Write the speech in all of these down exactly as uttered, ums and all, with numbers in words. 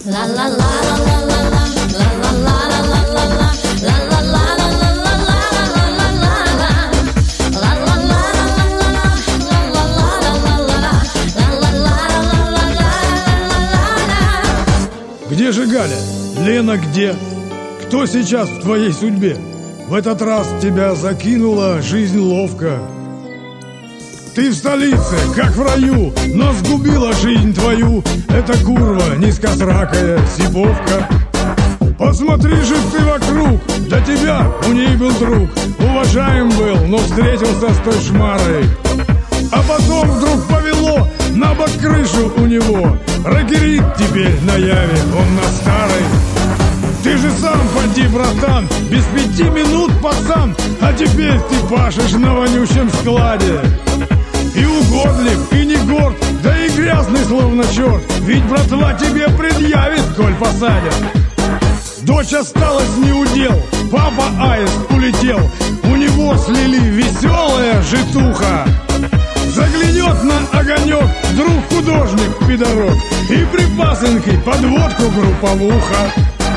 Где же Галя? Лена где? Кто сейчас в твоей судьбе? В этот раз тебя закинула жизнь ловко. Ты в столице, как в раю, но сгубила жизнь твою эта курва низкосракая сиповка. Посмотри же ты вокруг, до тебя у ней был друг, уважаем был, но встретился с той шмарой. А потом вдруг повело на бок крышу у него. Ракерит теперь на яве, он на старой. Ты же сам поди, братан, без пяти минут пацан, а теперь ты пашешь на вонючем складе. И угодлив, и не горд, да и грязный словно черт, ведь братва тебе предъявит, коль посадят. Дочь осталась неудел, папа аист улетел, у него слили веселая житуха. Заглянет на огонек друг художник пидорок, и припасенкой подводку групповуха.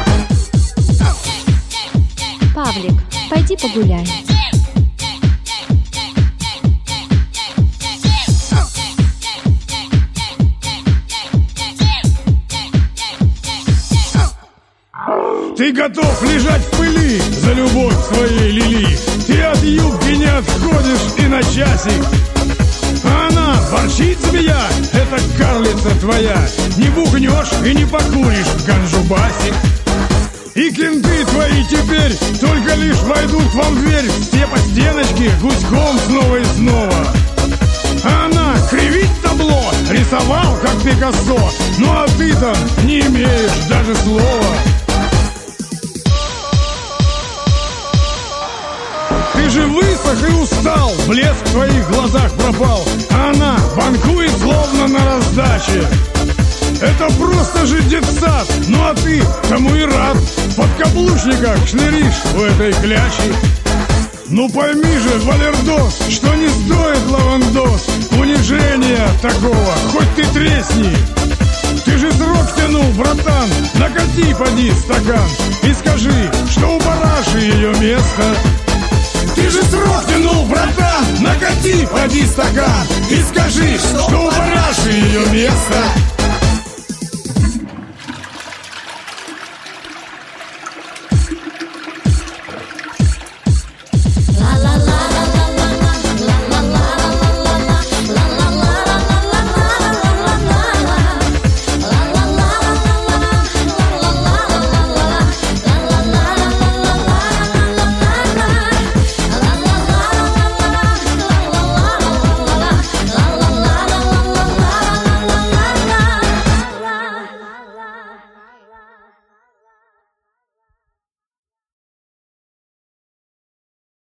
Павлик, пойди погуляй. Ты готов лежать в пыли за любовь своей Лили. Ты от юбки не отходишь и на часик. А она ворчит змея, это карлица твоя. Не бухнешь и не покуришь в ганджубасик. И кенты твои теперь только лишь войдут вам в дверь, все по стеночке гуськом снова и снова. А она кривить табло рисовал, как Пикассо, ну а ты-то не имеешь даже слова. Ты же высох и устал, блеск в твоих глазах пропал, а она банкует словно на раздаче. Это просто же детсад, ну а ты тому и рад. В подкаблучниках шныришь у этой клячи. Ну пойми же, Валердос, что не стоит лавандос унижения такого, хоть ты тресни. Ты же срок тянул, братан, накати поди стакан и скажи, что у параши ее место. Ты же срок тянул, братан, накати поди стакан и скажи, что у параши ее место.